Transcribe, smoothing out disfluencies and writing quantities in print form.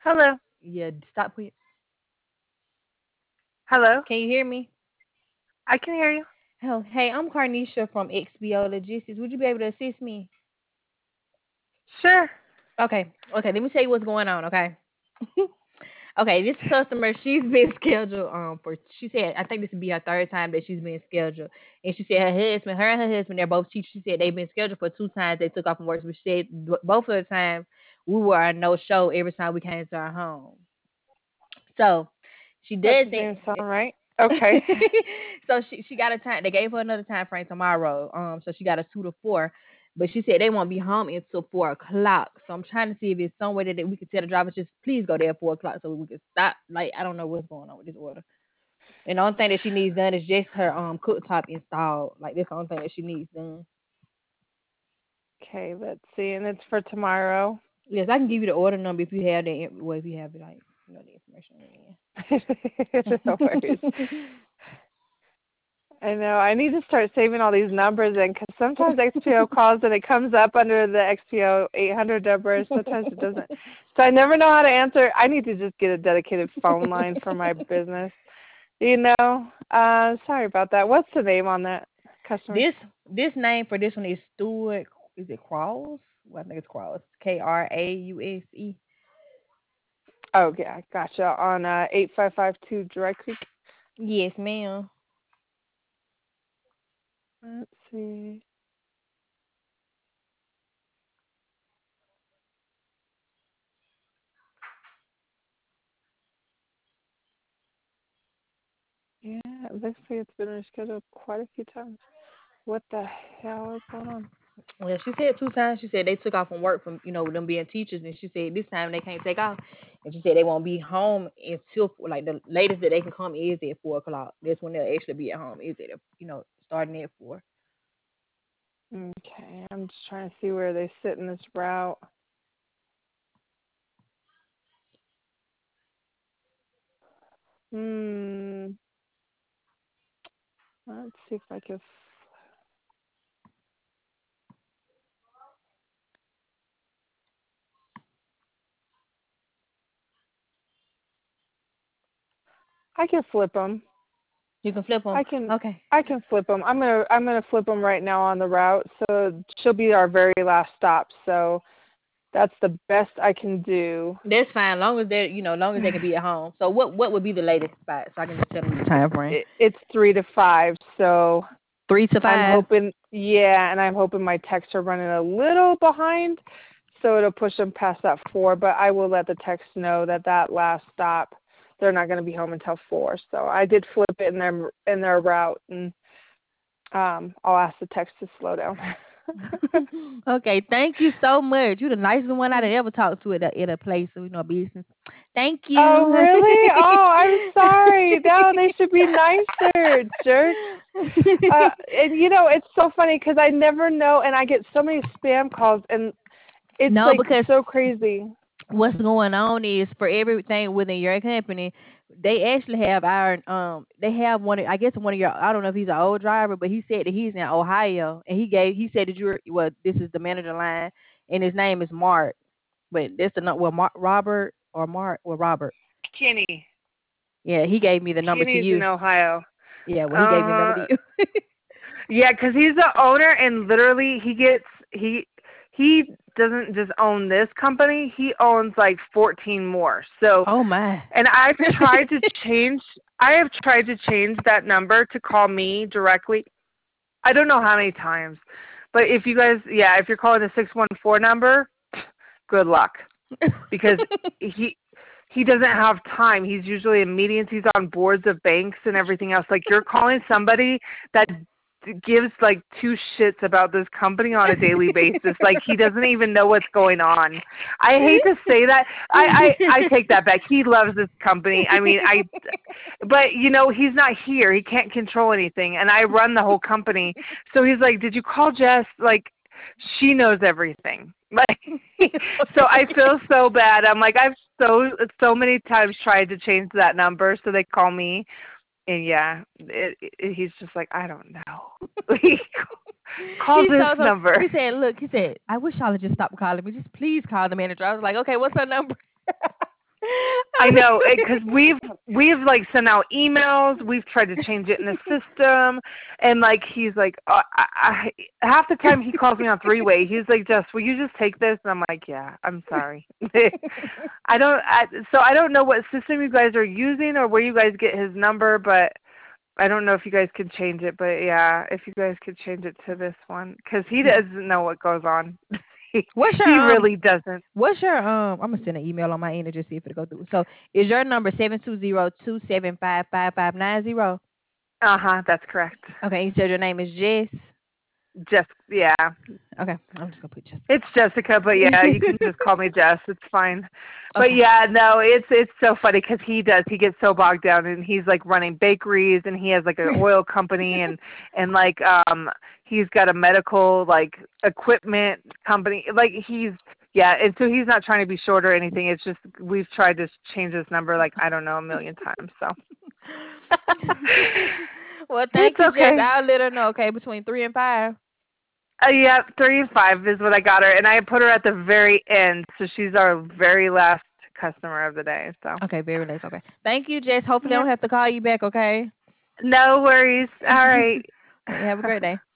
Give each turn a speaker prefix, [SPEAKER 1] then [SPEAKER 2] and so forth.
[SPEAKER 1] Hello.
[SPEAKER 2] Yeah, stop putting.
[SPEAKER 1] Hello.
[SPEAKER 2] Can you hear me?
[SPEAKER 1] I can hear you.
[SPEAKER 2] Oh, hey, I'm Carnisha from XBO Logistics. Would you be able to assist me?
[SPEAKER 1] Sure.
[SPEAKER 2] Okay. Let me tell you what's going on. Okay. Okay, this customer, she's been scheduled for. She said, I think this would be her third time that she's been scheduled, and she said her and her husband, they're both teachers. She said they've been scheduled for two times. They took off from work, but she said both of the times we were a no show every time we came to our home. So she
[SPEAKER 1] That
[SPEAKER 2] does
[SPEAKER 1] doesn't
[SPEAKER 2] think.
[SPEAKER 1] even sound right. Okay.
[SPEAKER 2] So she got a time. They gave her another time frame tomorrow. So she got a 2 to 4. But she said they won't be home until 4 o'clock. So I'm trying to see if it's some way that we could tell the driver just please go there at 4 o'clock so we can stop. Like I don't know what's going on with this order. And the only thing that she needs done is just her cooktop installed. Like that's the only thing that she needs done.
[SPEAKER 1] Okay, let's see. And it's for tomorrow.
[SPEAKER 2] Yes, I can give you the order number if you have the well if you have it like the information
[SPEAKER 1] No worries.
[SPEAKER 2] in.
[SPEAKER 1] I know. I need to start saving all these numbers in because sometimes XPO calls and it comes up under the XPO 800 number. Sometimes it doesn't. So I never know how to answer. I need to just get a dedicated phone line for my business. Sorry about that. What's the name on that customer?
[SPEAKER 2] This name for this one is Stuart. Is it Cross? Well, I think it's Cross. Krause.
[SPEAKER 1] Oh, yeah, gotcha. On 8552 Dry Creek.
[SPEAKER 2] Yes, ma'am.
[SPEAKER 1] Let's see. Yeah, it looks like it's been rescheduled quite a few times. What the hell is going on?
[SPEAKER 2] Well, she said two times. She said they took off from work from them being teachers, and she said this time they can't take off, and she said they won't be home until like the latest that they can come is at 4 o'clock. That's when they'll actually be at home. Is at starting at 4.
[SPEAKER 1] Okay, I'm just trying to see where they sit in this route. Hmm. Let's see if I can. I can flip them.
[SPEAKER 2] You can flip them.
[SPEAKER 1] I can.
[SPEAKER 2] Okay.
[SPEAKER 1] I can flip them. I'm gonna flip them right now on the route. So she'll be our very last stop. So that's the best I can do.
[SPEAKER 2] That's fine, long as long as they can be at home. So what would be the latest spot so I can just tell them the time frame?
[SPEAKER 1] It's 3 to 5. So
[SPEAKER 2] Three to
[SPEAKER 1] I'm
[SPEAKER 2] five.
[SPEAKER 1] hoping, yeah, and I'm hoping my texts are running a little behind, so it'll push them past that 4. But I will let the text know that that last stop, they're not going to be home until 4. So I did flip it in their route, and I'll ask the text to slow down.
[SPEAKER 2] Okay, thank you so much. You're the nicest one I'd ever talked to at a place of business. Thank
[SPEAKER 1] Oh,
[SPEAKER 2] you.
[SPEAKER 1] really? Oh, I'm sorry. No, they should be nicer, jerks. And it's so funny because I never know, and I get so many spam calls, and it's
[SPEAKER 2] No,
[SPEAKER 1] like
[SPEAKER 2] because
[SPEAKER 1] so crazy.
[SPEAKER 2] what's going on is for everything within your company, they actually have they have I guess one of your, I don't know if he's an old driver, but he said that he's in Ohio, and he said that this is the manager line, and his name is Mark, but that's the well, Robert or Mark or Robert.
[SPEAKER 1] Kenny.
[SPEAKER 2] Yeah, he gave me the number to
[SPEAKER 1] Kenny's in
[SPEAKER 2] you.
[SPEAKER 1] Ohio.
[SPEAKER 2] Yeah, well, he gave me the number to
[SPEAKER 1] Uh,
[SPEAKER 2] you.
[SPEAKER 1] yeah, because he's the owner, and literally he doesn't just own this company. He owns like 14 more. So,
[SPEAKER 2] Oh my.
[SPEAKER 1] and I have tried to change that number to call me directly. I don't know how many times, but if you guys, yeah, if you're calling the 614 number, good luck because he doesn't have time. He's usually in meetings. He's on boards of banks and everything else. Like you're calling somebody that gives like two shits about this company on a daily basis. Like he doesn't even know what's going on. I hate to say that. I take that back. He loves this company. I mean, but he's not here. He can't control anything, and I run the whole company. So he's like, "Did you call Jess?" Like she knows everything. Like so I feel so bad. I'm like I've so many times tried to change that number so they call me, and yeah, he's just like I don't know. Call
[SPEAKER 2] He
[SPEAKER 1] this
[SPEAKER 2] told him,
[SPEAKER 1] number.
[SPEAKER 2] he said, look, he said, I wish y'all would just stop calling me. Just please call the manager. I was like, okay, what's her number?
[SPEAKER 1] I know, because we've like sent out emails. We've tried to change it in the system, and like he's like, half the time he calls me on three-way. He's like, Jess, will you just take this? And I'm like, yeah, I'm sorry. So I don't know what system you guys are using or where you guys get his number, but I don't know if you guys can change it. But yeah, if you guys could change it to this one, because he doesn't know what goes on.
[SPEAKER 2] What's
[SPEAKER 1] He
[SPEAKER 2] your
[SPEAKER 1] really doesn't.
[SPEAKER 2] What's your I'm gonna send an email on my end and just see if it'll go through. So is your number 720-275-5590?
[SPEAKER 1] That's correct.
[SPEAKER 2] Okay, you said your name is Jess.
[SPEAKER 1] Just yeah.
[SPEAKER 2] Okay, I'm just gonna put Jess.
[SPEAKER 1] It's Jessica, but yeah, you can just call me Jess. It's fine. But
[SPEAKER 2] Okay.
[SPEAKER 1] yeah, no, it's so funny because he gets so bogged down, and he's like running bakeries, and he has like an oil company, and like he's got a medical like equipment company. Like and so he's not trying to be short or anything. It's just we've tried to change his number like I don't know a million times. So
[SPEAKER 2] Well, thank
[SPEAKER 1] it's
[SPEAKER 2] you, Jess.
[SPEAKER 1] okay.
[SPEAKER 2] I'll let her know. Okay, between 3 and 5.
[SPEAKER 1] Yeah, 3 and 5 is what I got her, and I put her at the very end, so she's our very last customer of the day. So,
[SPEAKER 2] Okay, very nice. Okay, thank you, Jess. Hopefully, I
[SPEAKER 1] yep,
[SPEAKER 2] don't have to call you back. Okay.
[SPEAKER 1] no worries. All right.
[SPEAKER 2] Have a great day.